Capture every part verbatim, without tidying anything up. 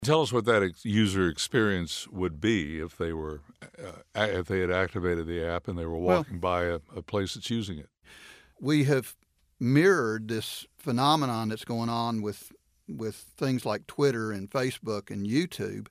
Tell us what that ex- user experience would be if they were uh, a- if they had activated the app and they were Well, walking by a, a place that's using it. we have mirrored this phenomenon that's going on with with things like Twitter and Facebook and YouTube,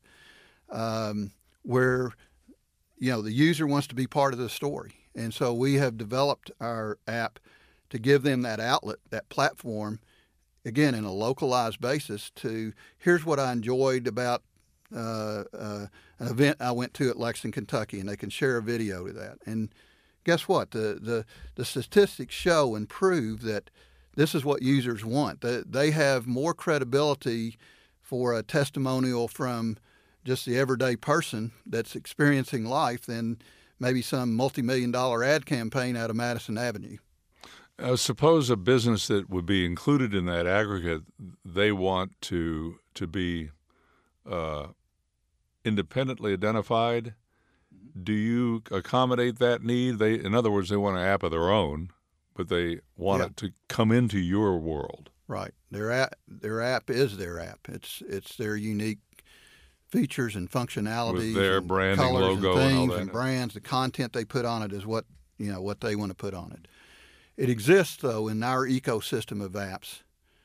um, where you know the user wants to be part of the story, and so we have developed our app to give them that outlet, that platform, again in a localized basis. To here's what I enjoyed about uh, uh, an event I went to at Lexington, Kentucky, and they can share a video to that. And guess what? The, the, the statistics show and prove that this is what users want. They, they have more credibility for a testimonial from just the everyday person that's experiencing life than maybe some multi-million dollar ad campaign out of Madison Avenue. Uh, suppose a business that would be included in that aggregate, they want to to be uh, independently identified. Do you accommodate that need? They, in other words, they want an app of their own, but they want Yeah. it to come into your world. Right. Their app, their app is their app. It's it's their unique features and functionalities, With their and branding, colors logo, and and all things that. and brands. The content they put on it is what you know what they want to put on it. It exists though in our ecosystem of apps,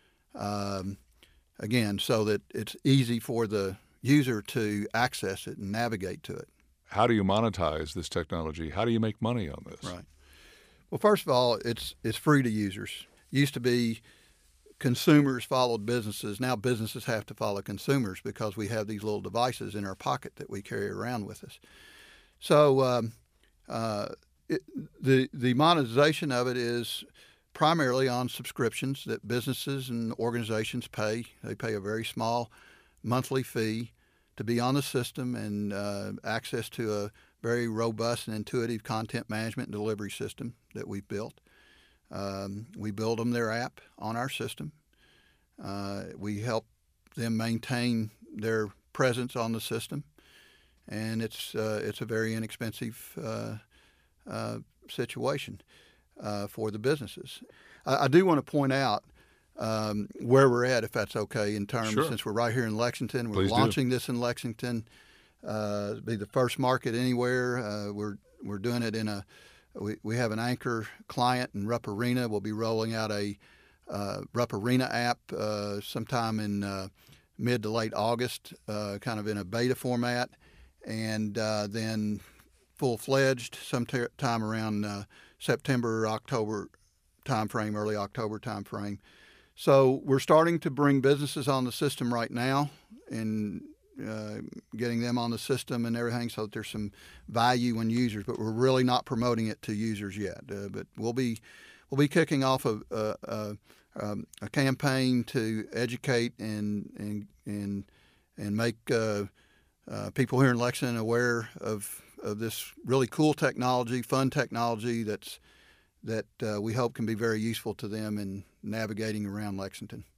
um, again, so that it's easy for the user to access it and navigate to it. How do you monetize this technology? How do you make money on this? Right. Well, first of all, it's it's free to users. Used to be consumers followed businesses. Now businesses have to follow consumers because we have these little devices in our pocket that we carry around with us. So um, uh, it, the the monetization of it is primarily on subscriptions that businesses and organizations pay. They pay a very small monthly fee to be on the system and uh, access to a very robust and intuitive content management and delivery system that we've built. Um, we build them their app on our system. Uh, we help them maintain their presence on the system, and it's uh, it's a very inexpensive uh, uh, situation uh, for the businesses. I, I do want to point out um, where we're at, if that's okay, in terms, Sure. since we're right here in Lexington. We're Please do. launching this in Lexington. Uh, it'll be the first market anywhere. Uh, we're we're doing it in a we, we have an anchor client in Rupp Arena. We'll be rolling out a uh, Rupp Arena app uh, sometime in uh, mid to late August, uh, kind of in a beta format, and uh, then full-fledged sometime around uh, September, October timeframe, early October timeframe. So we're starting to bring businesses on the system right now and uh, getting them on the system and everything so that there's some value in users, but we're really not promoting it to users yet. Uh, but we'll be we'll be kicking off a a, a, um, a campaign to educate and and and and make uh, uh, people here in Lexington aware of of this really cool technology, fun technology that's that uh, we hope can be very useful to them in navigating around Lexington.